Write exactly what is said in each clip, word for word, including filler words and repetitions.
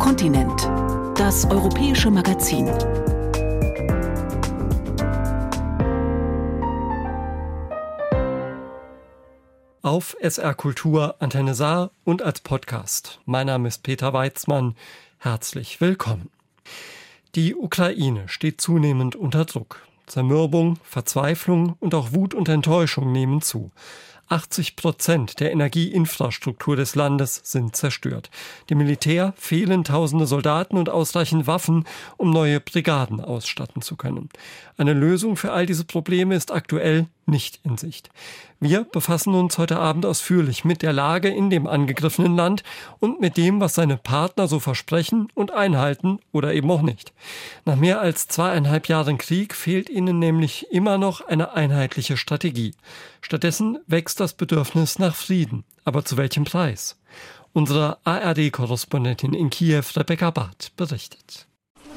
Kontinent. Das europäische Magazin. Auf S R Kultur, Antenne Saar und als Podcast. Mein Name ist Peter Weizmann. Herzlich willkommen. Die Ukraine steht zunehmend unter Druck. Zermürbung, Verzweiflung und auch Wut und Enttäuschung nehmen zu. achtzig Prozent der Energieinfrastruktur des Landes sind zerstört. Dem Militär fehlen tausende Soldaten und ausreichend Waffen, um neue Brigaden ausstatten zu können. Eine Lösung für all diese Probleme ist aktuell nicht in Sicht. Wir befassen uns heute Abend ausführlich mit der Lage in dem angegriffenen Land und mit dem, was seine Partner so versprechen und einhalten oder eben auch nicht. Nach mehr als zweieinhalb Jahren Krieg fehlt ihnen nämlich immer noch eine einheitliche Strategie. Stattdessen wächst das Bedürfnis nach Frieden. Aber zu welchem Preis? Unsere A R D-Korrespondentin in Kiew, Rebecca Barth, berichtet.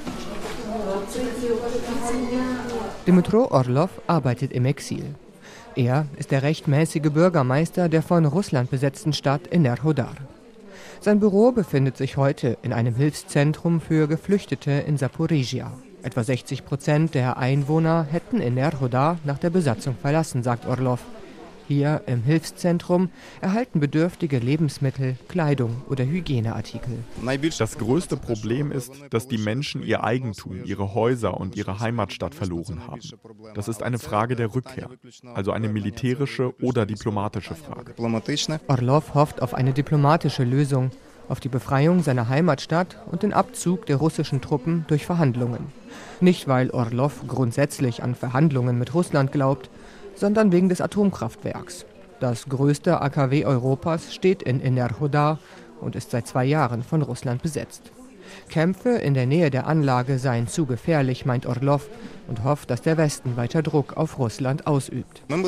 Dmytro Orlov arbeitet im Exil. Er ist der rechtmäßige Bürgermeister der von Russland besetzten Stadt Enerhodar. Sein Büro befindet sich heute in einem Hilfszentrum für Geflüchtete in Saporizhia. Etwa sechzig Prozent der Einwohner hätten Enerhodar nach der Besatzung verlassen, sagt Orlov. Hier im Hilfszentrum erhalten Bedürftige Lebensmittel, Kleidung oder Hygieneartikel. Das größte Problem ist, dass die Menschen ihr Eigentum, ihre Häuser und ihre Heimatstadt verloren haben. Das ist eine Frage der Rückkehr, also eine militärische oder diplomatische Frage. Orlov hofft auf eine diplomatische Lösung, auf die Befreiung seiner Heimatstadt und den Abzug der russischen Truppen durch Verhandlungen. Nicht, weil Orlov grundsätzlich an Verhandlungen mit Russland glaubt, sondern wegen des Atomkraftwerks. Das größte A K W Europas steht in Enerhodar und ist seit zwei Jahren von Russland besetzt. Kämpfe in der Nähe der Anlage seien zu gefährlich, meint Orlov, und hofft, dass der Westen weiter Druck auf Russland ausübt. Wir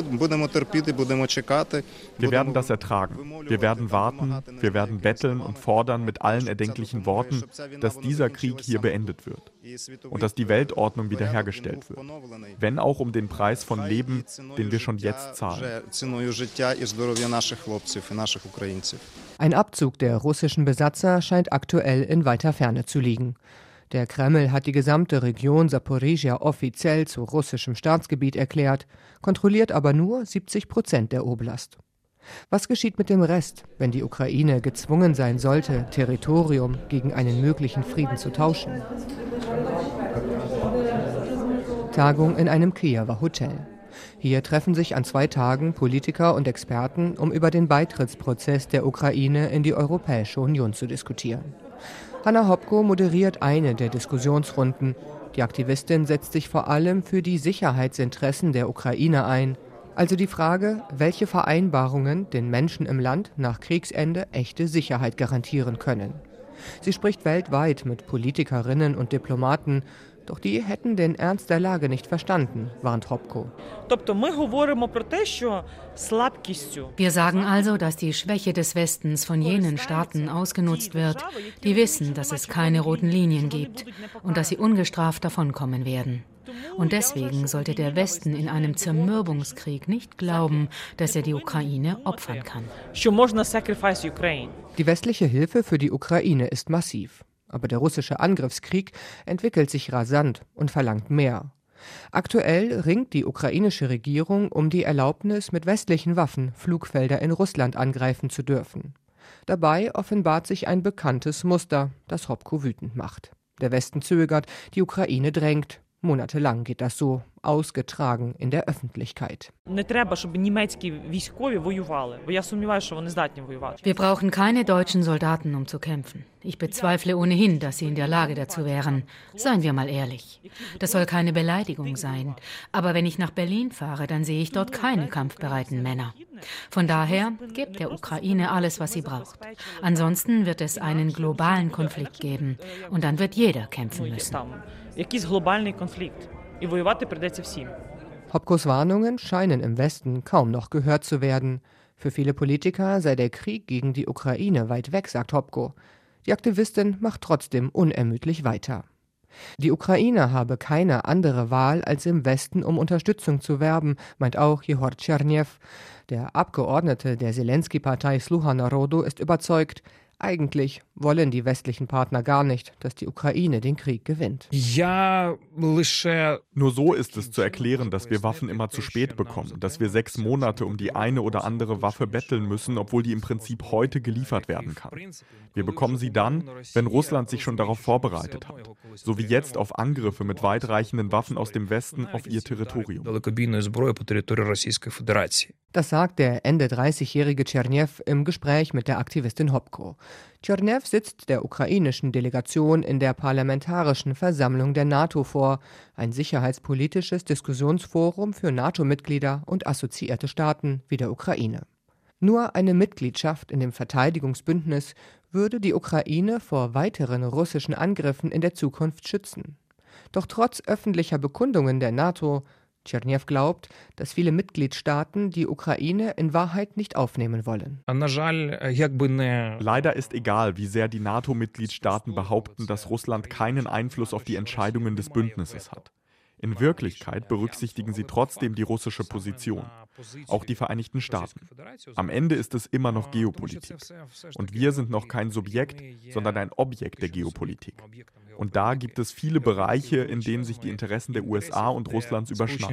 werden das ertragen. Wir werden warten, wir werden betteln und fordern mit allen erdenklichen Worten, dass dieser Krieg hier beendet wird und dass die Weltordnung wiederhergestellt wird. Wenn auch um den Preis von Leben, den wir schon jetzt zahlen. Ein Abzug der russischen Besatzer scheint aktuell in weiter Ferne zu liegen. Der Kreml hat die gesamte Region Saporizhia offiziell zu russischem Staatsgebiet erklärt, kontrolliert aber nur siebzig Prozent der Oblast. Was geschieht mit dem Rest, wenn die Ukraine gezwungen sein sollte, Territorium gegen einen möglichen Frieden zu tauschen? Tagung in einem Kiewer Hotel. Hier treffen sich an zwei Tagen Politiker und Experten, um über den Beitrittsprozess der Ukraine in die Europäische Union zu diskutieren. Hanna Hopko moderiert eine der Diskussionsrunden. Die Aktivistin setzt sich vor allem für die Sicherheitsinteressen der Ukraine ein. Also die Frage, welche Vereinbarungen den Menschen im Land nach Kriegsende echte Sicherheit garantieren können. Sie spricht weltweit mit Politikerinnen und Diplomaten, doch die hätten den Ernst der Lage nicht verstanden, warnt Hopko. Wir sagen also, dass die Schwäche des Westens von jenen Staaten ausgenutzt wird, die wissen, dass es keine roten Linien gibt und dass sie ungestraft davonkommen werden. Und deswegen sollte der Westen in einem Zermürbungskrieg nicht glauben, dass er die Ukraine opfern kann. Die westliche Hilfe für die Ukraine ist massiv. Aber der russische Angriffskrieg entwickelt sich rasant und verlangt mehr. Aktuell ringt die ukrainische Regierung um die Erlaubnis, mit westlichen Waffen Flugfelder in Russland angreifen zu dürfen. Dabei offenbart sich ein bekanntes Muster, das Hopko wütend macht. Der Westen zögert, die Ukraine drängt. Monatelang geht das so, ausgetragen in der Öffentlichkeit. Wir brauchen keine deutschen Soldaten, um zu kämpfen. Ich bezweifle ohnehin, dass sie in der Lage dazu wären. Seien wir mal ehrlich. Das soll keine Beleidigung sein. Aber wenn ich nach Berlin fahre, dann sehe ich dort keine kampfbereiten Männer. Von daher, gebt der Ukraine alles, was sie braucht. Ansonsten wird es einen globalen Konflikt geben. Und dann wird jeder kämpfen müssen. Hopkos Warnungen scheinen im Westen kaum noch gehört zu werden. Für viele Politiker sei der Krieg gegen die Ukraine weit weg, sagt Hopko. Die Aktivistin macht trotzdem unermüdlich weiter. Die Ukraine habe keine andere Wahl, als im Westen um Unterstützung zu werben, meint auch Jehor Tscherniew. Der Abgeordnete der Selensky-Partei Sluha Narodu ist überzeugt, Eigentlich wollen die westlichen Partner gar nicht, dass die Ukraine den Krieg gewinnt. Nur so ist es zu erklären, dass wir Waffen immer zu spät bekommen, dass wir sechs Monate um die eine oder andere Waffe betteln müssen, obwohl die im Prinzip heute geliefert werden kann. Wir bekommen sie dann, wenn Russland sich schon darauf vorbereitet hat, so wie jetzt auf Angriffe mit weitreichenden Waffen aus dem Westen auf ihr Territorium. Das sagt der Ende dreißigjährige Tschernew im Gespräch mit der Aktivistin Hopko. Tschernew sitzt der ukrainischen Delegation in der Parlamentarischen Versammlung der NATO vor, ein sicherheitspolitisches Diskussionsforum für NATO-Mitglieder und assoziierte Staaten wie der Ukraine. Nur eine Mitgliedschaft in dem Verteidigungsbündnis würde die Ukraine vor weiteren russischen Angriffen in der Zukunft schützen. Doch trotz öffentlicher Bekundungen der NATO, Tschernew glaubt, dass viele Mitgliedstaaten die Ukraine in Wahrheit nicht aufnehmen wollen. Leider ist egal, wie sehr die NATO-Mitgliedstaaten behaupten, dass Russland keinen Einfluss auf die Entscheidungen des Bündnisses hat. In Wirklichkeit berücksichtigen sie trotzdem die russische Position, auch die Vereinigten Staaten. Am Ende ist es immer noch Geopolitik. Und wir sind noch kein Subjekt, sondern ein Objekt der Geopolitik. Und da gibt es viele Bereiche, in denen sich die Interessen der U S A und Russlands überschneiden.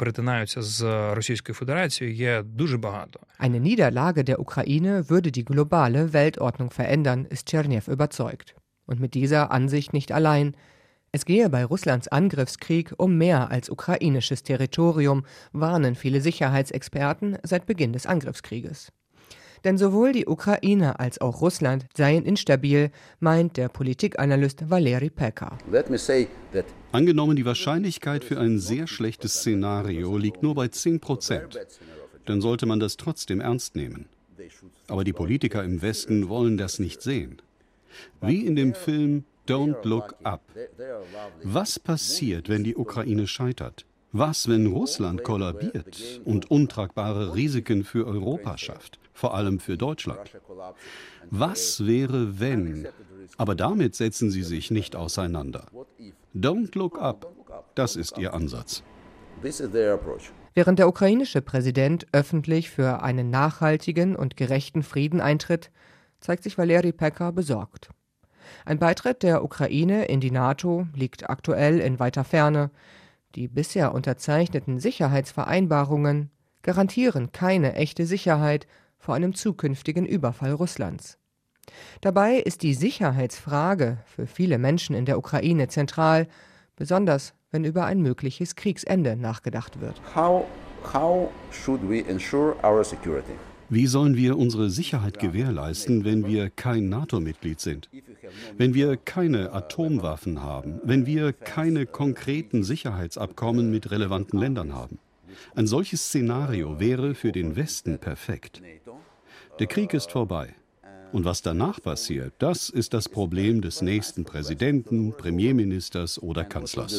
Eine Niederlage der Ukraine würde die globale Weltordnung verändern, ist Tschernew überzeugt. Und mit dieser Ansicht nicht allein. Es gehe bei Russlands Angriffskrieg um mehr als ukrainisches Territorium, warnen viele Sicherheitsexperten seit Beginn des Angriffskrieges. Denn sowohl die Ukraine als auch Russland seien instabil, meint der Politikanalyst Valeri Pekar. Angenommen, die Wahrscheinlichkeit für ein sehr schlechtes Szenario liegt nur bei zehn Prozent. Dann sollte man das trotzdem ernst nehmen. Aber die Politiker im Westen wollen das nicht sehen. Wie in dem Film Don't Look Up. Was passiert, wenn die Ukraine scheitert? Was, wenn Russland kollabiert und untragbare Risiken für Europa schafft, vor allem für Deutschland? Was wäre, wenn? Aber damit setzen sie sich nicht auseinander. Don't Look Up, das ist ihr Ansatz. Während der ukrainische Präsident öffentlich für einen nachhaltigen und gerechten Frieden eintritt, zeigt sich Valeri Pekar besorgt. Ein Beitritt der Ukraine in die NATO liegt aktuell in weiter Ferne. Die bisher unterzeichneten Sicherheitsvereinbarungen garantieren keine echte Sicherheit vor einem zukünftigen Überfall Russlands. Dabei ist die Sicherheitsfrage für viele Menschen in der Ukraine zentral, besonders wenn über ein mögliches Kriegsende nachgedacht wird. How, how should we ensure our security? Wie sollen wir unsere Sicherheit gewährleisten, wenn wir kein NATO-Mitglied sind? Wenn wir keine Atomwaffen haben, wenn wir keine konkreten Sicherheitsabkommen mit relevanten Ländern haben? Ein solches Szenario wäre für den Westen perfekt. Der Krieg ist vorbei. Und was danach passiert, das ist das Problem des nächsten Präsidenten, Premierministers oder Kanzlers.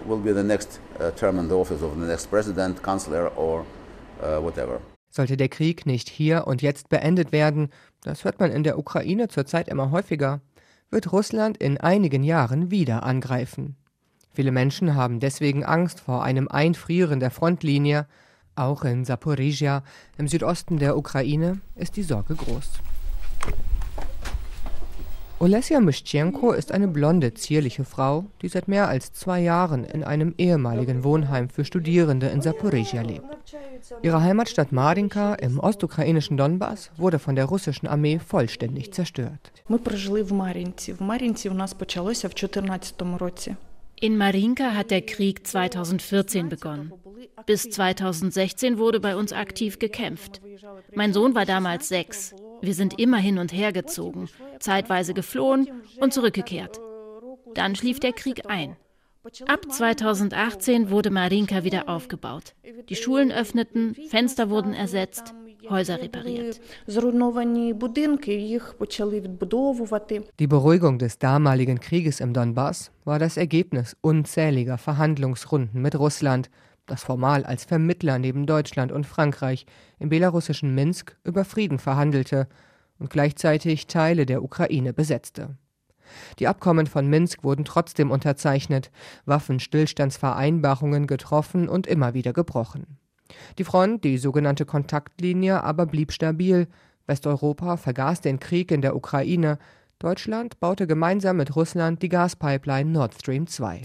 Sollte der Krieg nicht hier und jetzt beendet werden, das hört man in der Ukraine zurzeit immer häufiger, wird Russland in einigen Jahren wieder angreifen. Viele Menschen haben deswegen Angst vor einem Einfrieren der Frontlinie. Auch in Saporizhia, im Südosten der Ukraine, ist die Sorge groß. Olesja Myschenko ist eine blonde, zierliche Frau, die seit mehr als zwei Jahren in einem ehemaligen Wohnheim für Studierende in Saporizhia lebt. Ihre Heimatstadt Marinka im ostukrainischen Donbass wurde von der russischen Armee vollständig zerstört. In Marinka hat der Krieg zweitausendvierzehn begonnen. Bis zweitausendsechzehn wurde bei uns aktiv gekämpft. Mein Sohn war damals sechs. Wir sind immer hin und her gezogen, zeitweise geflohen und zurückgekehrt. Dann schlief der Krieg ein. Ab zweitausendachtzehn wurde Marinka wieder aufgebaut. Die Schulen öffneten, Fenster wurden ersetzt, Häuser repariert. Die Beruhigung des damaligen Krieges im Donbass war das Ergebnis unzähliger Verhandlungsrunden mit Russland, das formal als Vermittler neben Deutschland und Frankreich im belarussischen Minsk über Frieden verhandelte und gleichzeitig Teile der Ukraine besetzte. Die Abkommen von Minsk wurden trotzdem unterzeichnet, Waffenstillstandsvereinbarungen getroffen und immer wieder gebrochen. Die Front, die sogenannte Kontaktlinie, aber blieb stabil, Westeuropa vergaß den Krieg in der Ukraine. Deutschland baute gemeinsam mit Russland die Gaspipeline Nord Stream zwei.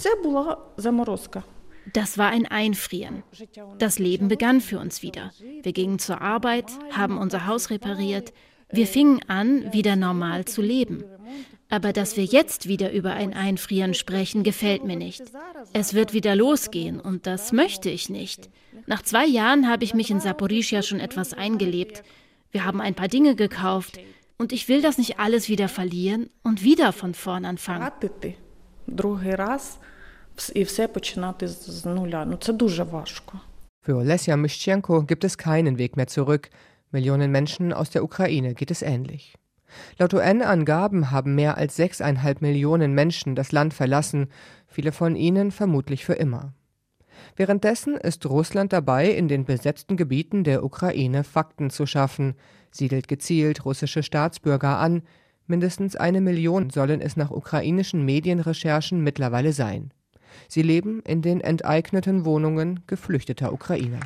Das war ein Einfrieren. Das Leben begann für uns wieder. Wir gingen zur Arbeit, haben unser Haus repariert. Wir fingen an, wieder normal zu leben. Aber dass wir jetzt wieder über ein Einfrieren sprechen, gefällt mir nicht. Es wird wieder losgehen und das möchte ich nicht. Nach zwei Jahren habe ich mich in Saporischschja schon etwas eingelebt. Wir haben ein paar Dinge gekauft und ich will das nicht alles wieder verlieren und wieder von vorn anfangen. Für Olesja Mischtschenko gibt es keinen Weg mehr zurück. Millionen Menschen aus der Ukraine geht es ähnlich. Laut U N-Angaben haben mehr als sechseinhalb Millionen Menschen das Land verlassen, viele von ihnen vermutlich für immer. Währenddessen ist Russland dabei, in den besetzten Gebieten der Ukraine Fakten zu schaffen, siedelt gezielt russische Staatsbürger an. Mindestens eine Million sollen es nach ukrainischen Medienrecherchen mittlerweile sein. Sie leben in den enteigneten Wohnungen geflüchteter Ukrainer.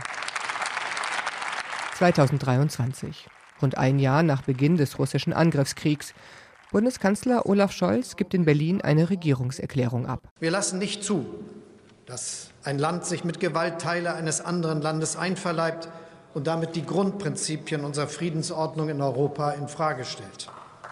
zweitausenddreiundzwanzig, rund ein Jahr nach Beginn des russischen Angriffskriegs. Bundeskanzler Olaf Scholz gibt in Berlin eine Regierungserklärung ab. Wir lassen nicht zu, dass ein Land sich mit Gewalt Teile eines anderen Landes einverleibt und damit die Grundprinzipien unserer Friedensordnung in Europa in Frage stellt.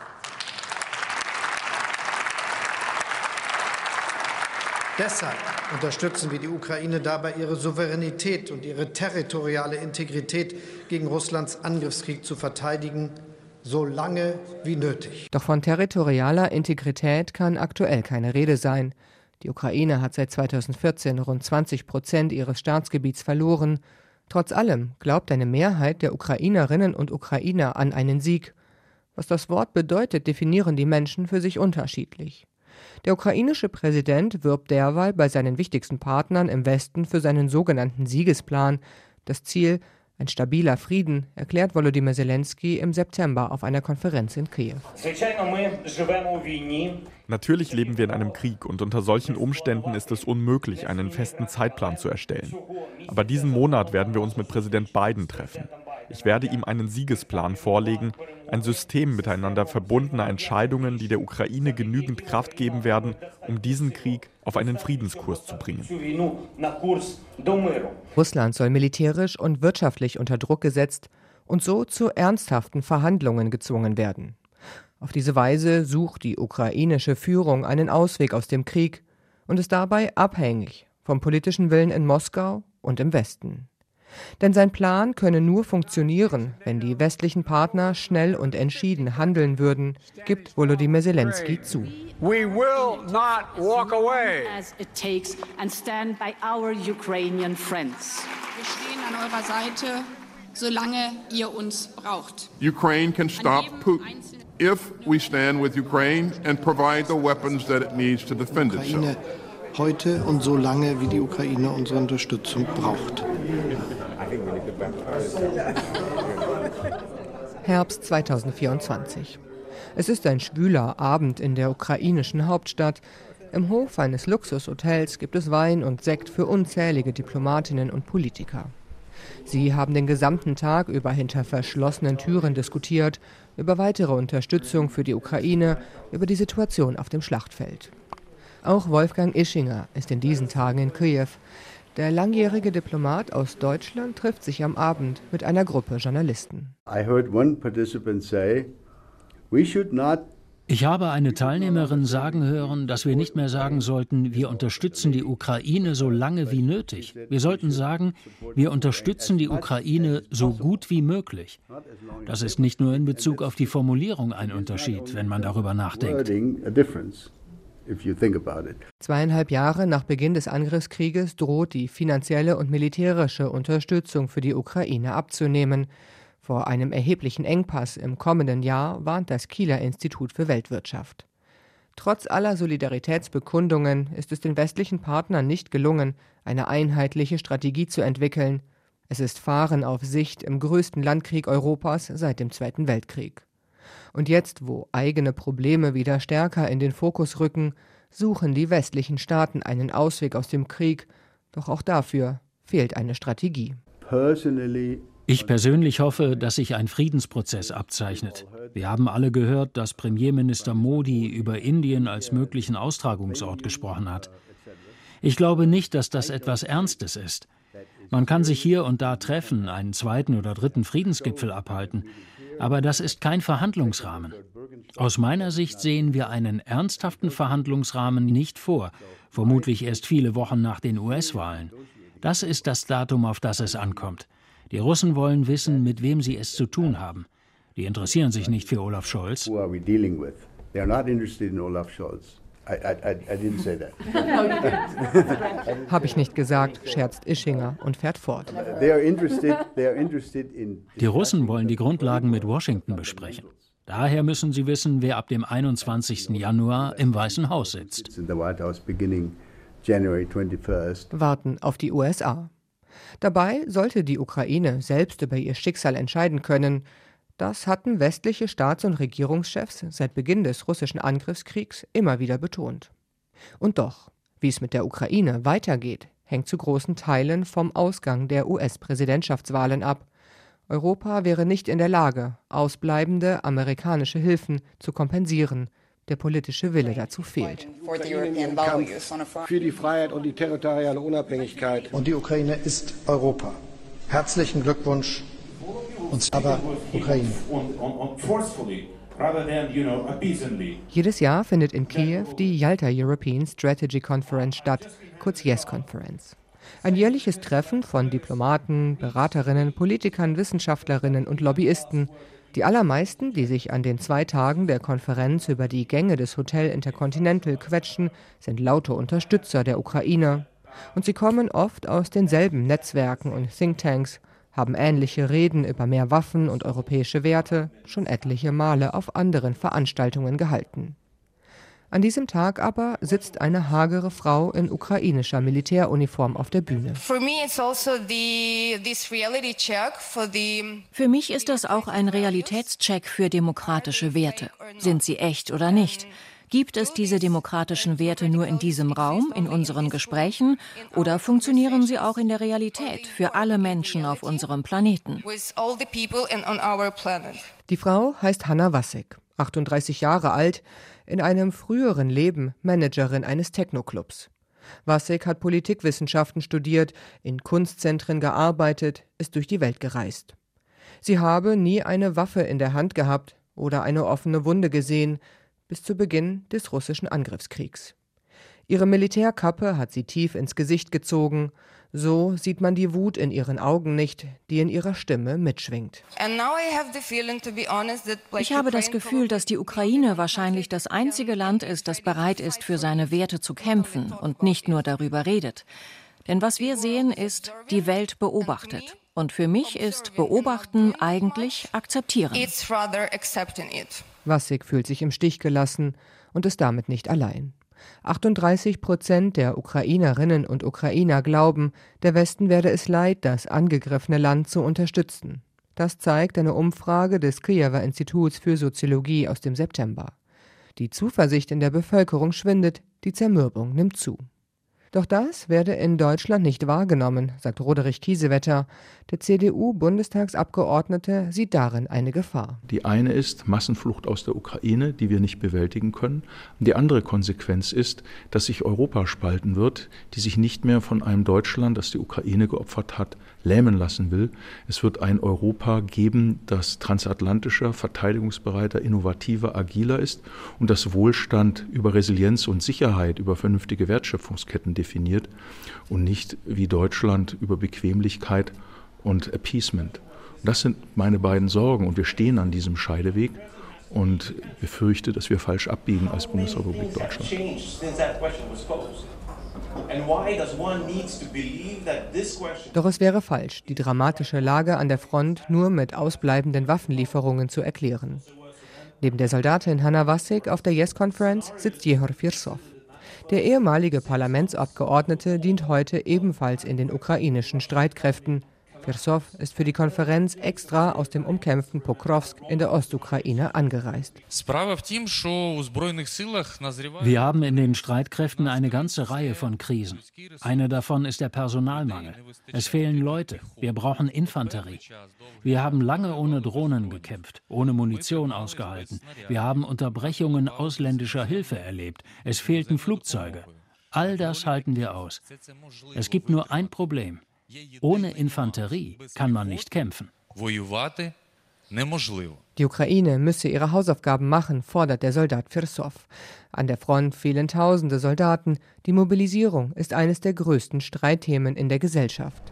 Deshalb unterstützen wir die Ukraine dabei, ihre Souveränität und ihre territoriale Integrität gegen Russlands Angriffskrieg zu verteidigen, so lange wie nötig. Doch von territorialer Integrität kann aktuell keine Rede sein. Die Ukraine hat seit zweitausendvierzehn rund zwanzig Prozent ihres Staatsgebiets verloren. Trotz allem glaubt eine Mehrheit der Ukrainerinnen und Ukrainer an einen Sieg. Was das Wort bedeutet, definieren die Menschen für sich unterschiedlich. Der ukrainische Präsident wirbt derweil bei seinen wichtigsten Partnern im Westen für seinen sogenannten Siegesplan. Das Ziel, ein stabiler Frieden, erklärt Volodymyr Zelensky im September auf einer Konferenz in Kiew. Natürlich leben wir in einem Krieg und unter solchen Umständen ist es unmöglich, einen festen Zeitplan zu erstellen. Aber diesen Monat werden wir uns mit Präsident Biden treffen. Ich werde ihm einen Siegesplan vorlegen, ein System miteinander verbundener Entscheidungen, die der Ukraine genügend Kraft geben werden, um diesen Krieg auf einen Friedenskurs zu bringen. Russland soll militärisch und wirtschaftlich unter Druck gesetzt und so zu ernsthaften Verhandlungen gezwungen werden. Auf diese Weise sucht die ukrainische Führung einen Ausweg aus dem Krieg und ist dabei abhängig vom politischen Willen in Moskau und im Westen. Denn sein Plan könne nur funktionieren, wenn die westlichen Partner schnell und entschieden handeln würden, gibt Volodymyr Zelensky zu. We will not walk away. As it takes and stand by our Ukrainian friends. Wir stehen an eurer Seite, solange ihr uns braucht. Ukraine can stop Putin if we stand with Ukraine and provide the weapons that it needs to defend itself. Heute und so lange, wie die Ukraine unsere Unterstützung braucht. Herbst zweitausendvierundzwanzig. Es ist ein schwüler Abend in der ukrainischen Hauptstadt. Im Hof eines Luxushotels gibt es Wein und Sekt für unzählige Diplomatinnen und Politiker. Sie haben den gesamten Tag über hinter verschlossenen Türen diskutiert, über weitere Unterstützung für die Ukraine, über die Situation auf dem Schlachtfeld. Auch Wolfgang Ischinger ist in diesen Tagen in Kiew. Der langjährige Diplomat aus Deutschland trifft sich am Abend mit einer Gruppe Journalisten. Ich habe eine Teilnehmerin sagen hören, dass wir nicht mehr sagen sollten, wir unterstützen die Ukraine so lange wie nötig. Wir sollten sagen, wir unterstützen die Ukraine so gut wie möglich. Das ist nicht nur in Bezug auf die Formulierung ein Unterschied, wenn man darüber nachdenkt. Zweieinhalb Jahre nach Beginn des Angriffskrieges droht die finanzielle und militärische Unterstützung für die Ukraine abzunehmen. Vor einem erheblichen Engpass im kommenden Jahr warnt das Kieler Institut für Weltwirtschaft. Trotz aller Solidaritätsbekundungen ist es den westlichen Partnern nicht gelungen, eine einheitliche Strategie zu entwickeln. Es ist Fahren auf Sicht im größten Landkrieg Europas seit dem Zweiten Weltkrieg. Und jetzt, wo eigene Probleme wieder stärker in den Fokus rücken, suchen die westlichen Staaten einen Ausweg aus dem Krieg. Doch auch dafür fehlt eine Strategie. Ich persönlich hoffe, dass sich ein Friedensprozess abzeichnet. Wir haben alle gehört, dass Premierminister Modi über Indien als möglichen Austragungsort gesprochen hat. Ich glaube nicht, dass das etwas Ernstes ist. Man kann sich hier und da treffen, einen zweiten oder dritten Friedensgipfel abhalten, aber das ist kein Verhandlungsrahmen. Aus meiner Sicht sehen wir einen ernsthaften Verhandlungsrahmen nicht vor, vermutlich erst viele Wochen nach den U S-Wahlen. Das ist das Datum, auf das es ankommt. Die Russen wollen wissen, mit wem sie es zu tun haben. Die interessieren sich nicht für Olaf Scholz. Who are we dealing with? They are not interested in Olaf Scholz. I, I, I didn't say that. Habe ich nicht gesagt, scherzt Ischinger und fährt fort. They are interested, they are interested in die Russen wollen die Grundlagen mit Washington besprechen. Daher müssen sie wissen, wer ab dem einundzwanzigsten Januar im Weißen Haus sitzt. Warten auf die U S A. Dabei sollte die Ukraine selbst über ihr Schicksal entscheiden können. Das hatten westliche Staats- und Regierungschefs seit Beginn des russischen Angriffskriegs immer wieder betont. Und doch, wie es mit der Ukraine weitergeht, hängt zu großen Teilen vom Ausgang der U S-Präsidentschaftswahlen ab. Europa wäre nicht in der Lage, ausbleibende amerikanische Hilfen zu kompensieren. Der politische Wille dazu fehlt. Für die Freiheit und die territoriale Unabhängigkeit. Und die Ukraine ist Europa. Herzlichen Glückwunsch. Und aber Ukraine. Jedes Jahr findet in Kiew die Yalta European Strategy Conference statt, kurz YES Conference. Ein jährliches Treffen von Diplomaten, Beraterinnen, Politikern, Wissenschaftlerinnen und Lobbyisten. Die allermeisten, die sich an den zwei Tagen der Konferenz über die Gänge des Hotel Intercontinental quetschen, sind laute Unterstützer der Ukraine. Und sie kommen oft aus denselben Netzwerken und Thinktanks, haben ähnliche Reden über mehr Waffen und europäische Werte schon etliche Male auf anderen Veranstaltungen gehalten. An diesem Tag aber sitzt eine hagere Frau in ukrainischer Militäruniform auf der Bühne. Für mich ist das auch ein Realitätscheck für demokratische Werte. Sind sie echt oder nicht? Gibt es diese demokratischen Werte nur in diesem Raum, in unseren Gesprächen, oder funktionieren sie auch in der Realität für alle Menschen auf unserem Planeten? Die Frau heißt Hanna Wassek, achtunddreißig Jahre alt, in einem früheren Leben Managerin eines Techno-Clubs. Wassek hat Politikwissenschaften studiert, in Kunstzentren gearbeitet, ist durch die Welt gereist. Sie habe nie eine Waffe in der Hand gehabt oder eine offene Wunde gesehen, bis zu Beginn des russischen Angriffskriegs. Ihre Militärkappe hat sie tief ins Gesicht gezogen, so sieht man die Wut in ihren Augen nicht, die in ihrer Stimme mitschwingt. Ich habe das Gefühl, dass die Ukraine wahrscheinlich das einzige Land ist, das bereit ist, für seine Werte zu kämpfen und nicht nur darüber redet. Denn was wir sehen, ist, die Welt beobachtet. Und für mich ist Beobachten eigentlich akzeptieren. Wassek fühlt sich im Stich gelassen und ist damit nicht allein. achtunddreißig Prozent der Ukrainerinnen und Ukrainer glauben, der Westen werde es leid, das angegriffene Land zu unterstützen. Das zeigt eine Umfrage des Kiewer Instituts für Soziologie aus dem September. Die Zuversicht in der Bevölkerung schwindet, die Zermürbung nimmt zu. Doch das werde in Deutschland nicht wahrgenommen, sagt Roderich Kiesewetter. Der C D U-Bundestagsabgeordnete sieht darin eine Gefahr. Die eine ist Massenflucht aus der Ukraine, die wir nicht bewältigen können. Und die andere Konsequenz ist, dass sich Europa spalten wird, die sich nicht mehr von einem Deutschland, das die Ukraine geopfert hat, lähmen lassen will. Es wird ein Europa geben, das transatlantischer, verteidigungsbereiter, innovativer, agiler ist und das Wohlstand über Resilienz und Sicherheit, über vernünftige Wertschöpfungsketten definiert und nicht wie Deutschland über Bequemlichkeit und Appeasement. Und das sind meine beiden Sorgen und wir stehen an diesem Scheideweg und befürchte, dass wir falsch abbiegen als Bundesrepublik Deutschland. Doch es wäre falsch, die dramatische Lage an der Front nur mit ausbleibenden Waffenlieferungen zu erklären. Neben der Soldatin Hanna Wassek auf der YES Conference sitzt Jehor Firsow. Der ehemalige Parlamentsabgeordnete dient heute ebenfalls in den ukrainischen Streitkräften. Firsow ist für die Konferenz extra aus dem umkämpften Pokrovsk in der Ostukraine angereist. Wir haben in den Streitkräften eine ganze Reihe von Krisen. Eine davon ist der Personalmangel. Es fehlen Leute. Wir brauchen Infanterie. Wir haben lange ohne Drohnen gekämpft, ohne Munition ausgehalten. Wir haben Unterbrechungen ausländischer Hilfe erlebt. Es fehlten Flugzeuge. All das halten wir aus. Es gibt nur ein Problem. Ohne Infanterie kann man nicht kämpfen. Die Ukraine müsse ihre Hausaufgaben machen, fordert der Soldat Firsow. An der Front fehlen tausende Soldaten. Die Mobilisierung ist eines der größten Streitthemen in der Gesellschaft.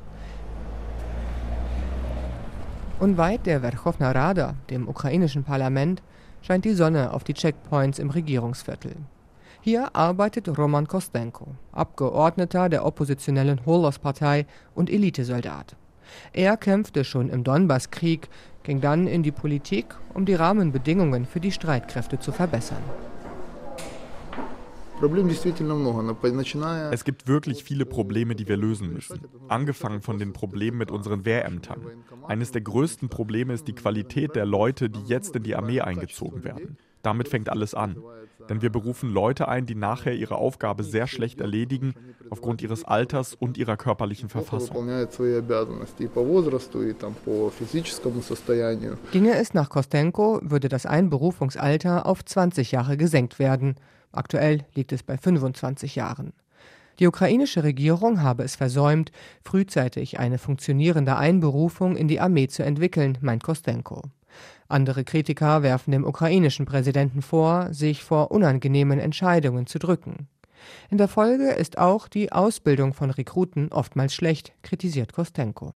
Unweit der Werchowna Rada, dem ukrainischen Parlament, scheint die Sonne auf die Checkpoints im Regierungsviertel. Hier arbeitet Roman Kostenko, Abgeordneter der oppositionellen Holos-Partei und Elitesoldat. Er kämpfte schon im Donbass-Krieg, ging dann in die Politik, um die Rahmenbedingungen für die Streitkräfte zu verbessern. Es gibt wirklich viele Probleme, die wir lösen müssen. Angefangen von den Problemen mit unseren Wehrämtern. Eines der größten Probleme ist die Qualität der Leute, die jetzt in die Armee eingezogen werden. Damit fängt alles an. Denn wir berufen Leute ein, die nachher ihre Aufgabe sehr schlecht erledigen, aufgrund ihres Alters und ihrer körperlichen Verfassung. Ginge es nach Kostenko, würde das Einberufungsalter auf zwanzig Jahre gesenkt werden. Aktuell liegt es bei fünfundzwanzig Jahren. Die ukrainische Regierung habe es versäumt, frühzeitig eine funktionierende Einberufung in die Armee zu entwickeln, meint Kostenko. Andere Kritiker werfen dem ukrainischen Präsidenten vor, sich vor unangenehmen Entscheidungen zu drücken. In der Folge ist auch die Ausbildung von Rekruten oftmals schlecht, kritisiert Kostenko.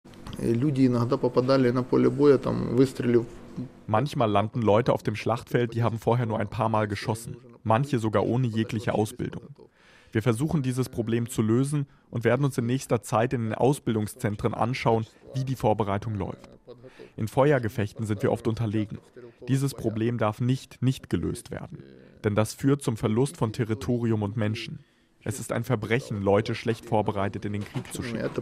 Manchmal landen Leute auf dem Schlachtfeld, die haben vorher nur ein paar Mal geschossen, manche sogar ohne jegliche Ausbildung. Wir versuchen dieses Problem zu lösen und werden uns in nächster Zeit in den Ausbildungszentren anschauen, wie die Vorbereitung läuft. In Feuergefechten sind wir oft unterlegen. Dieses Problem darf nicht nicht gelöst werden, denn das führt zum Verlust von Territorium und Menschen. Es ist ein Verbrechen, Leute schlecht vorbereitet in den Krieg zu schicken.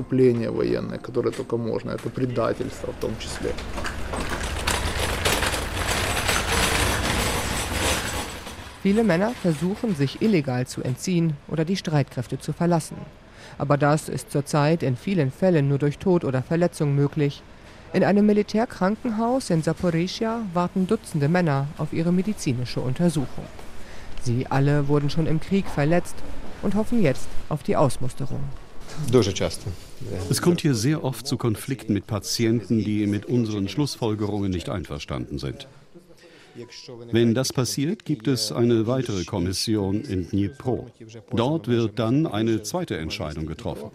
Viele Männer versuchen, sich illegal zu entziehen oder die Streitkräfte zu verlassen. Aber das ist zurzeit in vielen Fällen nur durch Tod oder Verletzung möglich. In einem Militärkrankenhaus in Saporischschja warten Dutzende Männer auf ihre medizinische Untersuchung. Sie alle wurden schon im Krieg verletzt und hoffen jetzt auf die Ausmusterung. Es kommt hier sehr oft zu Konflikten mit Patienten, die mit unseren Schlussfolgerungen nicht einverstanden sind. Wenn das passiert, gibt es eine weitere Kommission in Dnipro. Dort wird dann eine zweite Entscheidung getroffen.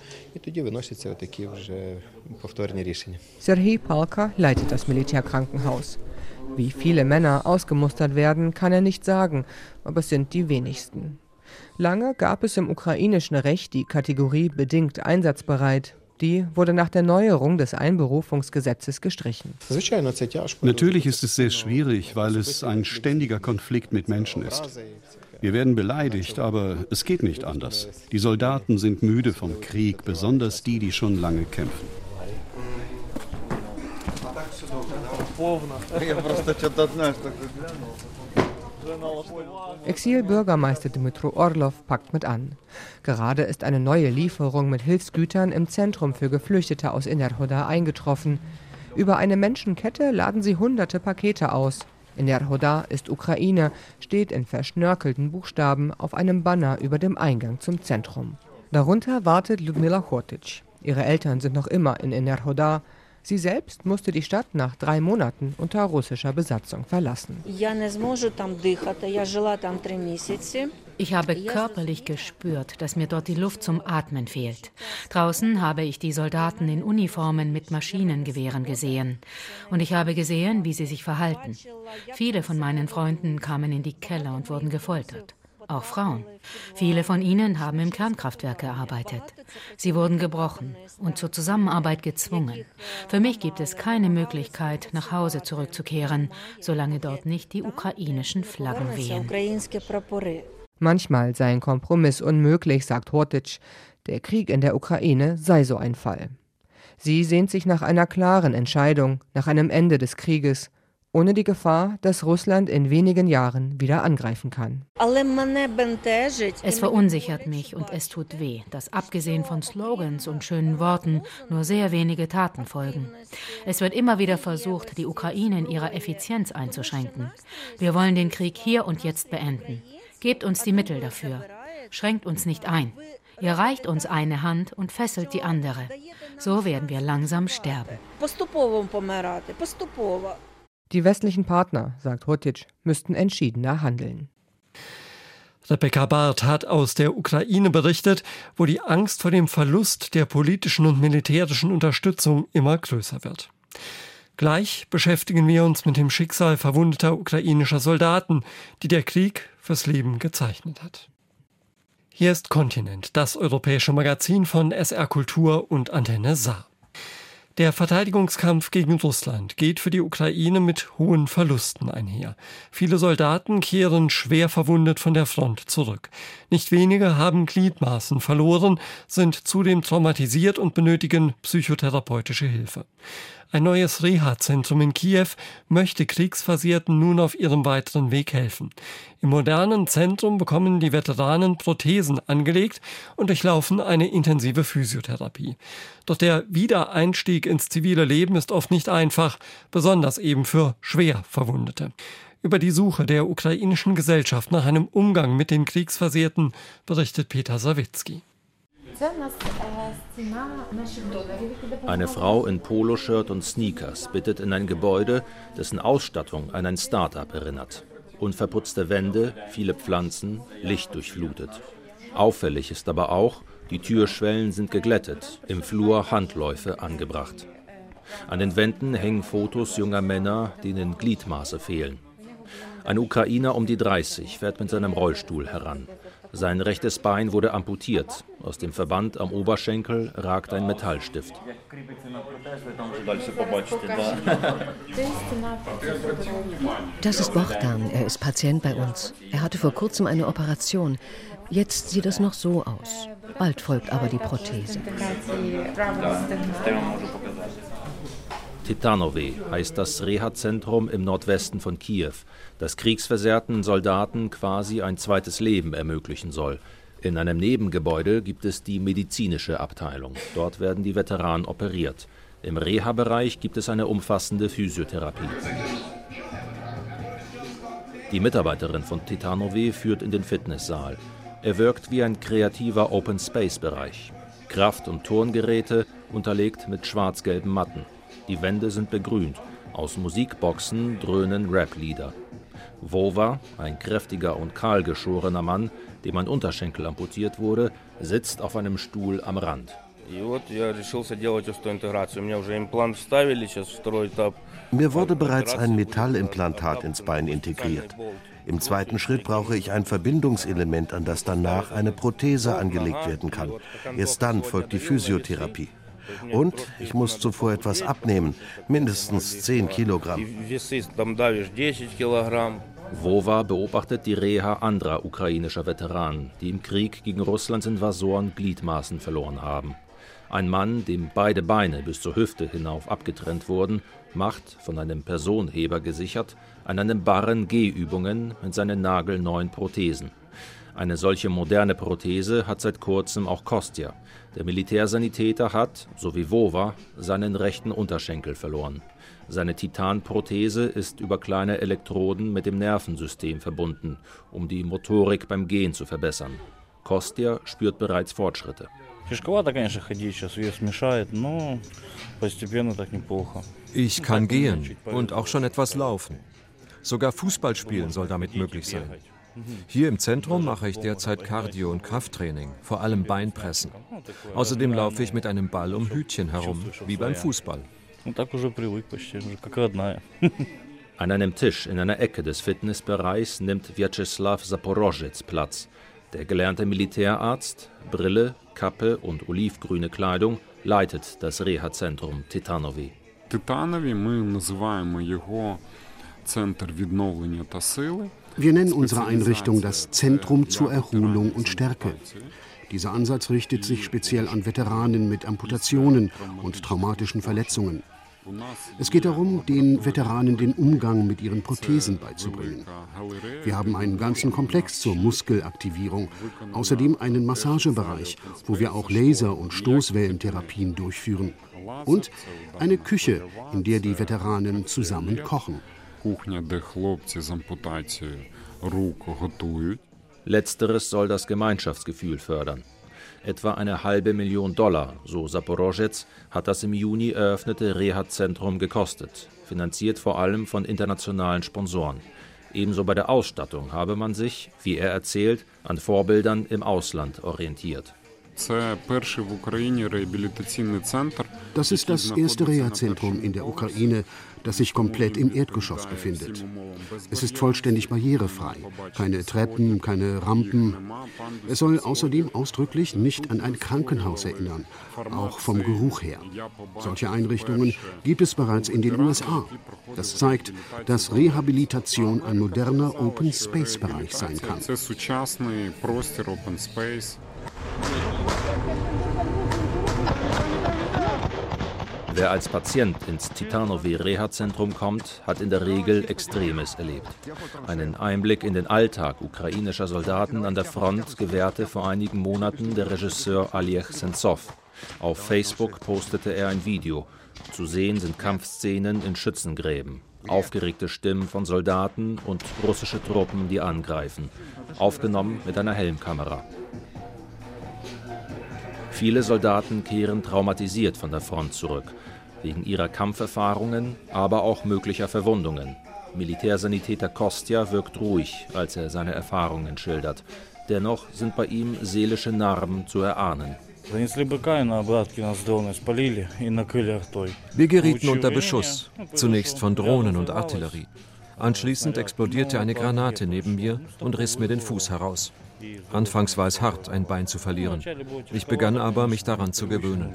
Serhij Palka leitet das Militärkrankenhaus. Wie viele Männer ausgemustert werden, kann er nicht sagen, aber es sind die wenigsten. Lange gab es im ukrainischen Recht die Kategorie bedingt einsatzbereit. Die wurde nach der Neuerung des Einberufungsgesetzes gestrichen. Natürlich ist es sehr schwierig, weil es ein ständiger Konflikt mit Menschen ist. Wir werden beleidigt, aber es geht nicht anders. Die Soldaten sind müde vom Krieg, besonders die, die schon lange kämpfen. Exilbürgermeister Dmytro Orlov packt mit an. Gerade ist eine neue Lieferung mit Hilfsgütern im Zentrum für Geflüchtete aus Enerhoda eingetroffen. Über eine Menschenkette laden sie hunderte Pakete aus. Enerhoda ist Ukraine, steht in verschnörkelten Buchstaben auf einem Banner über dem Eingang zum Zentrum. Darunter wartet Lyudmila Hotic. Ihre Eltern sind noch immer in Enerhoda. Sie selbst musste die Stadt nach drei Monaten unter russischer Besatzung verlassen. Ich habe körperlich gespürt, dass mir dort die Luft zum Atmen fehlt. Draußen habe ich die Soldaten in Uniformen mit Maschinengewehren gesehen. Und ich habe gesehen, wie sie sich verhalten. Viele von meinen Freunden kamen in die Keller und wurden gefoltert. Auch Frauen. Viele von ihnen haben im Kernkraftwerk gearbeitet. Sie wurden gebrochen und zur Zusammenarbeit gezwungen. Für mich gibt es keine Möglichkeit, nach Hause zurückzukehren, solange dort nicht die ukrainischen Flaggen wehen. Manchmal sei ein Kompromiss unmöglich, sagt Hotic. Der Krieg in der Ukraine sei so ein Fall. Sie sehnt sich nach einer klaren Entscheidung, nach einem Ende des Krieges, ohne die Gefahr, dass Russland in wenigen Jahren wieder angreifen kann. Es verunsichert mich und es tut weh, dass abgesehen von Slogans und schönen Worten nur sehr wenige Taten folgen. Es wird immer wieder versucht, die Ukraine in ihrer Effizienz einzuschränken. Wir wollen den Krieg hier und jetzt beenden. Gebt uns die Mittel dafür. Schränkt uns nicht ein. Ihr reicht uns eine Hand und fesselt die andere. So werden wir langsam sterben. Die westlichen Partner, sagt Rutić, müssten entschiedener handeln. Rebecca Barth hat aus der Ukraine berichtet, wo die Angst vor dem Verlust der politischen und militärischen Unterstützung immer größer wird. Gleich beschäftigen wir uns mit dem Schicksal verwundeter ukrainischer Soldaten, die der Krieg fürs Leben gezeichnet hat. Hier ist Kontinent, das europäische Magazin von S R Kultur und Antenne Saar. Der Verteidigungskampf gegen Russland geht für die Ukraine mit hohen Verlusten einher. Viele Soldaten kehren schwer verwundet von der Front zurück. Nicht wenige haben Gliedmaßen verloren, sind zudem traumatisiert und benötigen psychotherapeutische Hilfe. Ein neues Reha-Zentrum in Kiew möchte Kriegsversehrten nun auf ihrem weiteren Weg helfen. Im modernen Zentrum bekommen die Veteranen Prothesen angelegt und durchlaufen eine intensive Physiotherapie. Doch der Wiedereinstieg ins zivile Leben ist oft nicht einfach, besonders eben für schwer Verwundete. Über die Suche der ukrainischen Gesellschaft nach einem Umgang mit den Kriegsversehrten berichtet Peter Sawicki. Eine Frau in Poloshirt und Sneakers bittet in ein Gebäude, dessen Ausstattung an ein Start-up erinnert. Unverputzte Wände, viele Pflanzen, Licht durchflutet. Auffällig ist aber auch, die Türschwellen sind geglättet, im Flur Handläufe angebracht. An den Wänden hängen Fotos junger Männer, denen Gliedmaße fehlen. Ein Ukrainer um die dreißig fährt mit seinem Rollstuhl heran. Sein rechtes Bein wurde amputiert. Aus dem Verband am Oberschenkel ragt ein Metallstift. Das ist Bogdan, er ist Patient bei uns. Er hatte vor kurzem eine Operation. Jetzt sieht es noch so aus. Bald folgt aber die Prothese. Titanowe heißt das Reha-Zentrum im Nordwesten von Kiew, das kriegsversehrten Soldaten quasi ein zweites Leben ermöglichen soll. In einem Nebengebäude gibt es die medizinische Abteilung. Dort werden die Veteranen operiert. Im Reha-Bereich gibt es eine umfassende Physiotherapie. Die Mitarbeiterin von Titanowe führt in den Fitnesssaal. Er wirkt wie ein kreativer Open-Space-Bereich. Kraft- und Turngeräte unterlegt mit schwarz-gelben Matten. Die Wände sind begrünt. Aus Musikboxen dröhnen Rap-Lieder. Wova, ein kräftiger und kahlgeschorener Mann, dem ein Unterschenkel amputiert wurde, sitzt auf einem Stuhl am Rand. Mir wurde bereits ein Metallimplantat ins Bein integriert. Im zweiten Schritt brauche ich ein Verbindungselement, an das danach eine Prothese angelegt werden kann. Erst dann folgt die Physiotherapie. Und ich muss zuvor etwas abnehmen, mindestens zehn Kilogramm. Wova beobachtet die Reha anderer ukrainischer Veteranen, die im Krieg gegen Russlands Invasoren Gliedmaßen verloren haben. Ein Mann, dem beide Beine bis zur Hüfte hinauf abgetrennt wurden, macht, von einem Personenheber gesichert, an einem Barren Gehübungen mit seinen nagelneuen Prothesen. Eine solche moderne Prothese hat seit kurzem auch Kostja. Der Militärsanitäter hat, so wie Wova, seinen rechten Unterschenkel verloren. Seine Titanprothese ist über kleine Elektroden mit dem Nervensystem verbunden, um die Motorik beim Gehen zu verbessern. Kostja spürt bereits Fortschritte. Ich kann gehen und auch schon etwas laufen. Sogar Fußball spielen soll damit möglich sein. Hier im Zentrum mache ich derzeit Cardio- und Krafttraining, vor allem Beinpressen. Außerdem laufe ich mit einem Ball um Hütchen herum, wie beim Fußball. An einem Tisch in einer Ecke des Fitnessbereichs nimmt Vyacheslav Zaporozhets Platz. Der gelernte Militärarzt, Brille, Kappe und olivgrüne Kleidung, leitet das Reha-Zentrum Titanowe. Wir nennen unsere Einrichtung das Zentrum zur Erholung und Stärke. Dieser Ansatz richtet sich speziell an Veteranen mit Amputationen und traumatischen Verletzungen. Es geht darum, den Veteranen den Umgang mit ihren Prothesen beizubringen. Wir haben einen ganzen Komplex zur Muskelaktivierung, außerdem einen Massagebereich, wo wir auch Laser- und Stoßwellentherapien durchführen. Und eine Küche, in der die Veteranen zusammen kochen. Letzteres soll das Gemeinschaftsgefühl fördern. Etwa eine halbe Million Dollar, so Zaporozhets, hat das im Juni eröffnete Reha-Zentrum gekostet, finanziert vor allem von internationalen Sponsoren. Ebenso bei der Ausstattung habe man sich, wie er erzählt, an Vorbildern im Ausland orientiert. Das ist das erste Reha-Zentrum in der Ukraine, das sich komplett im Erdgeschoss befindet. Es ist vollständig barrierefrei, keine Treppen, keine Rampen. Es soll außerdem ausdrücklich nicht an ein Krankenhaus erinnern, auch vom Geruch her. Solche Einrichtungen gibt es bereits in den U S A. Das zeigt, dass Rehabilitation ein moderner Open-Space-Bereich sein kann. Wer als Patient ins Titanowe-Reha-Zentrum kommt, hat in der Regel Extremes erlebt. Einen Einblick in den Alltag ukrainischer Soldaten an der Front gewährte vor einigen Monaten der Regisseur Oleg Sentsov. Auf Facebook postete er ein Video. Zu sehen sind Kampfszenen in Schützengräben, aufgeregte Stimmen von Soldaten und russische Truppen, die angreifen, aufgenommen mit einer Helmkamera. Viele Soldaten kehren traumatisiert von der Front zurück, wegen ihrer Kampferfahrungen, aber auch möglicher Verwundungen. Militärsanitäter Kostja wirkt ruhig, als er seine Erfahrungen schildert. Dennoch sind bei ihm seelische Narben zu erahnen. Wir gerieten unter Beschuss, zunächst von Drohnen und Artillerie. Anschließend explodierte eine Granate neben mir und riss mir den Fuß heraus. Anfangs war es hart, ein Bein zu verlieren. Ich begann aber, mich daran zu gewöhnen.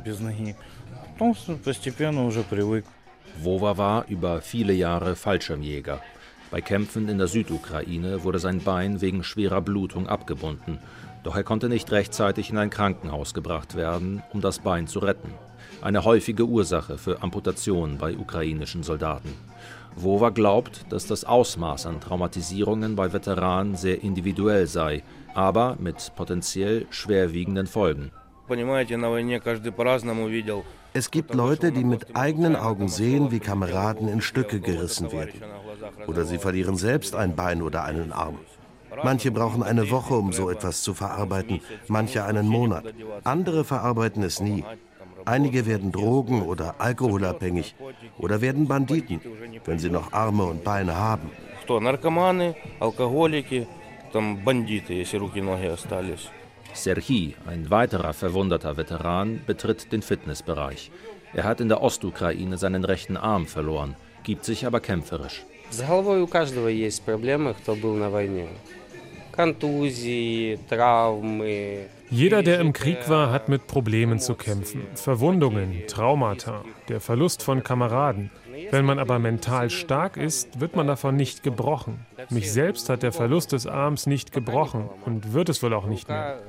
Wowa war über viele Jahre Fallschirmjäger. Bei Kämpfen in der Südukraine wurde sein Bein wegen schwerer Blutung abgebunden. Doch er konnte nicht rechtzeitig in ein Krankenhaus gebracht werden, um das Bein zu retten. Eine häufige Ursache für Amputationen bei ukrainischen Soldaten. Wowa glaubt, dass das Ausmaß an Traumatisierungen bei Veteranen sehr individuell sei, aber mit potenziell schwerwiegenden Folgen. Es gibt Leute, die mit eigenen Augen sehen, wie Kameraden in Stücke gerissen werden. Oder sie verlieren selbst ein Bein oder einen Arm. Manche brauchen eine Woche, um so etwas zu verarbeiten, manche einen Monat. Andere verarbeiten es nie. Einige werden drogen- oder alkoholabhängig oder werden Banditen, wenn sie noch Arme und Beine haben. Serhii, ein weiterer verwundeter Veteran, betritt den Fitnessbereich. Er hat in der Ostukraine seinen rechten Arm verloren, gibt sich aber kämpferisch. Jeder, der im Krieg war, hat mit Problemen zu kämpfen. Verwundungen, Traumata, der Verlust von Kameraden. Wenn man aber mental stark ist, wird man davon nicht gebrochen. Mich selbst hat der Verlust des Arms nicht gebrochen und wird es wohl auch nicht mehr.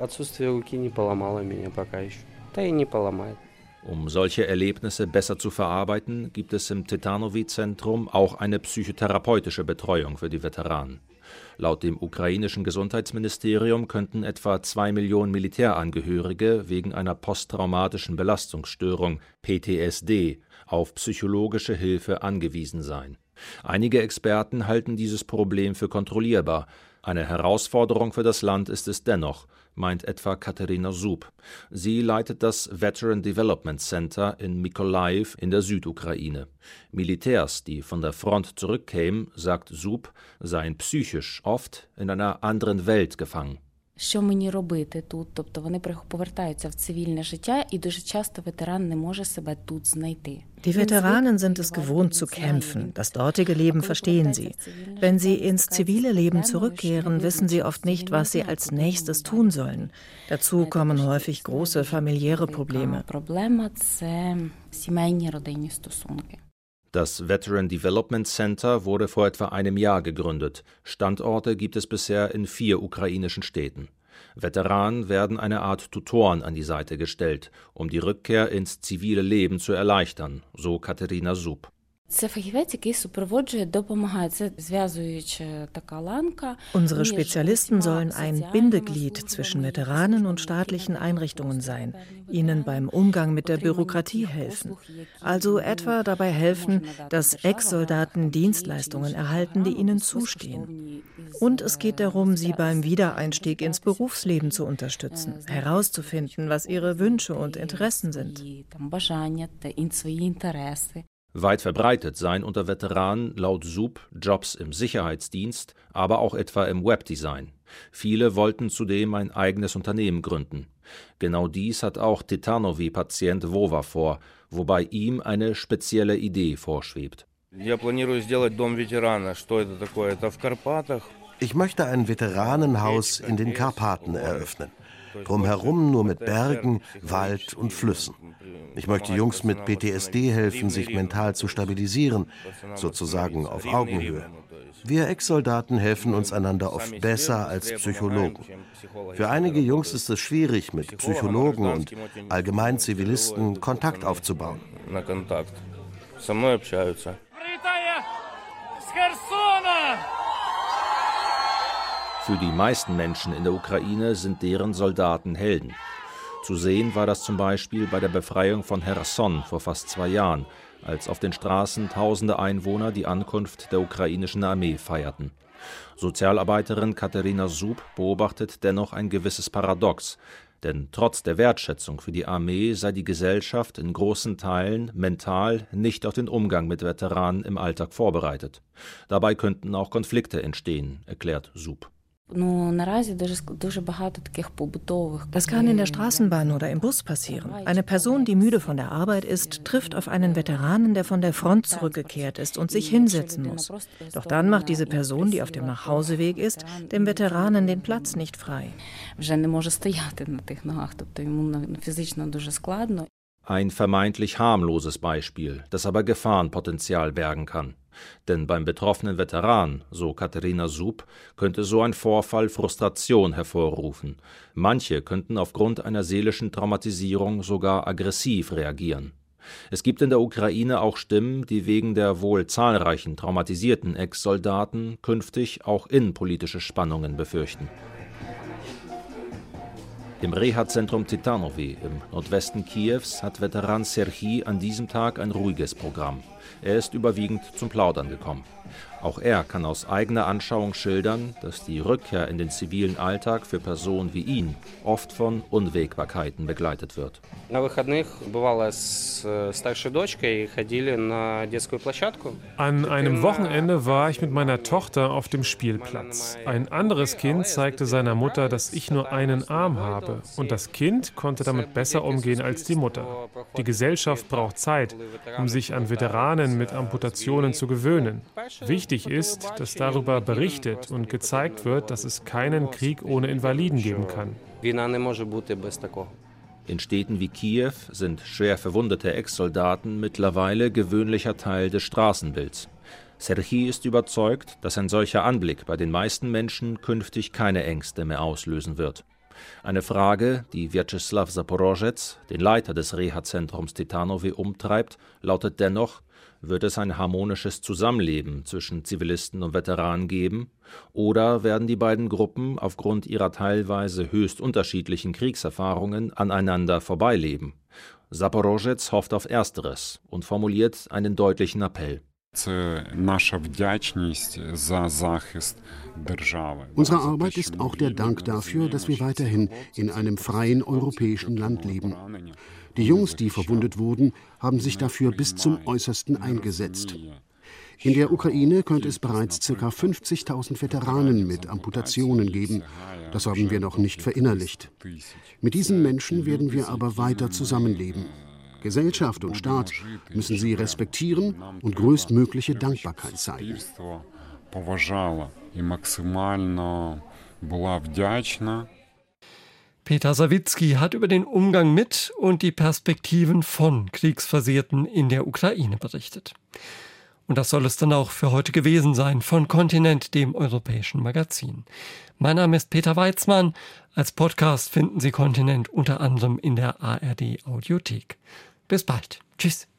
Um solche Erlebnisse besser zu verarbeiten, gibt es im Titanowe-Zentrum auch eine psychotherapeutische Betreuung für die Veteranen. Laut dem ukrainischen Gesundheitsministerium könnten etwa zwei Millionen Militärangehörige wegen einer posttraumatischen Belastungsstörung, P T S D, auf psychologische Hilfe angewiesen sein. Einige Experten halten dieses Problem für kontrollierbar. Eine Herausforderung für das Land ist es dennoch, meint etwa Katerina Sub. Sie leitet das Veteran Development Center in Mykolaiv in der Südukraine. Militärs, die von der Front zurückkämen, sagt Sub, seien psychisch oft in einer anderen Welt gefangen. Що мені робити тут? Тобто вони повертаються в цивільне життя, і дуже часто ветеран не може себе тут знайти. Die Veteranen sind es gewohnt zu kämpfen. Das dortige Leben verstehen sie. Wenn sie ins zivile Leben zurückkehren, wissen sie oft nicht, was sie als nächstes tun sollen. Dazu kommen häufig große familiäre Probleme. Проблема – це сімейні родинні стосунки. Das Veteran Development Center wurde vor etwa einem Jahr gegründet. Standorte gibt es bisher in vier ukrainischen Städten. Veteranen werden eine Art Tutoren an die Seite gestellt, um die Rückkehr ins zivile Leben zu erleichtern, so Katerina Zub. Unsere Spezialisten sollen ein Bindeglied zwischen Veteranen und staatlichen Einrichtungen sein, ihnen beim Umgang mit der Bürokratie helfen. Also etwa dabei helfen, dass Ex-Soldaten Dienstleistungen erhalten, die ihnen zustehen. Und es geht darum, sie beim Wiedereinstieg ins Berufsleben zu unterstützen, herauszufinden, was ihre Wünsche und Interessen sind. Weit verbreitet seien unter Veteranen laut Zub Jobs im Sicherheitsdienst, aber auch etwa im Webdesign. Viele wollten zudem ein eigenes Unternehmen gründen. Genau dies hat auch Titanovi-Patient Wova vor, wobei ihm eine spezielle Idee vorschwebt. Ich möchte ein Veteranenhaus in den Karpaten eröffnen. Drumherum nur mit Bergen, Wald und Flüssen. Ich möchte Jungs mit P T S D helfen, sich mental zu stabilisieren, sozusagen auf Augenhöhe. Wir Ex-Soldaten helfen uns einander oft besser als Psychologen. Für einige Jungs ist es schwierig, mit Psychologen und allgemein Zivilisten Kontakt aufzubauen. Für die meisten Menschen in der Ukraine sind deren Soldaten Helden. Zu sehen war das zum Beispiel bei der Befreiung von Cherson vor fast zwei Jahren, als auf den Straßen tausende Einwohner die Ankunft der ukrainischen Armee feierten. Sozialarbeiterin Katerina Zub beobachtet dennoch ein gewisses Paradox, denn trotz der Wertschätzung für die Armee sei die Gesellschaft in großen Teilen mental nicht auf den Umgang mit Veteranen im Alltag vorbereitet. Dabei könnten auch Konflikte entstehen, erklärt Zub. Das kann in der Straßenbahn oder im Bus passieren. Eine Person, die müde von der Arbeit ist, trifft auf einen Veteranen, der von der Front zurückgekehrt ist und sich hinsetzen muss. Doch dann macht diese Person, die auf dem Nachhauseweg ist, dem Veteranen den Platz nicht frei. Ein vermeintlich harmloses Beispiel, das aber Gefahrenpotenzial bergen kann. Denn beim betroffenen Veteran, so Katerina Zub, könnte so ein Vorfall Frustration hervorrufen. Manche könnten aufgrund einer seelischen Traumatisierung sogar aggressiv reagieren. Es gibt in der Ukraine auch Stimmen, die wegen der wohl zahlreichen traumatisierten Ex-Soldaten künftig auch innenpolitische Spannungen befürchten. Im Reha-Zentrum Titanovi im Nordwesten Kiews hat Veteran Serhij an diesem Tag ein ruhiges Programm. Er ist überwiegend zum Plaudern gekommen. Auch er kann aus eigener Anschauung schildern, dass die Rückkehr in den zivilen Alltag für Personen wie ihn oft von Unwägbarkeiten begleitet wird. An einem Wochenende war ich mit meiner Tochter auf dem Spielplatz. Ein anderes Kind zeigte seiner Mutter, dass ich nur einen Arm habe. Und das Kind konnte damit besser umgehen als die Mutter. Die Gesellschaft braucht Zeit, um sich an Veteranen mit Amputationen zu gewöhnen. Wichtig ist, dass darüber berichtet und gezeigt wird, dass es keinen Krieg ohne Invaliden geben kann. In Städten wie Kiew sind schwer verwundete Ex-Soldaten mittlerweile gewöhnlicher Teil des Straßenbilds. Serhij ist überzeugt, dass ein solcher Anblick bei den meisten Menschen künftig keine Ängste mehr auslösen wird. Eine Frage, die Vyacheslav Zaporozhets, den Leiter des Reha-Zentrums Titanovi, umtreibt, lautet dennoch: Wird es ein harmonisches Zusammenleben zwischen Zivilisten und Veteranen geben? Oder werden die beiden Gruppen aufgrund ihrer teilweise höchst unterschiedlichen Kriegserfahrungen aneinander vorbeileben? Zaporozhets hofft auf Ersteres und formuliert einen deutlichen Appell. Unsere Arbeit ist auch der Dank dafür, dass wir weiterhin in einem freien europäischen Land leben. Die Jungs, die verwundet wurden, haben sich dafür bis zum Äußersten eingesetzt. In der Ukraine könnte es bereits ca. fünfzigtausend Veteranen mit Amputationen geben. Das haben wir noch nicht verinnerlicht. Mit diesen Menschen werden wir aber weiter zusammenleben. Gesellschaft und Staat müssen sie respektieren und größtmögliche Dankbarkeit zeigen. Peter Sawicki hat über den Umgang mit und die Perspektiven von Kriegsversehrten in der Ukraine berichtet. Und das soll es dann auch für heute gewesen sein von Kontinent, dem europäischen Magazin. Mein Name ist Peter Weitzmann. Als Podcast finden Sie Kontinent unter anderem in der A R D Audiothek. Bis bald. Tschüss.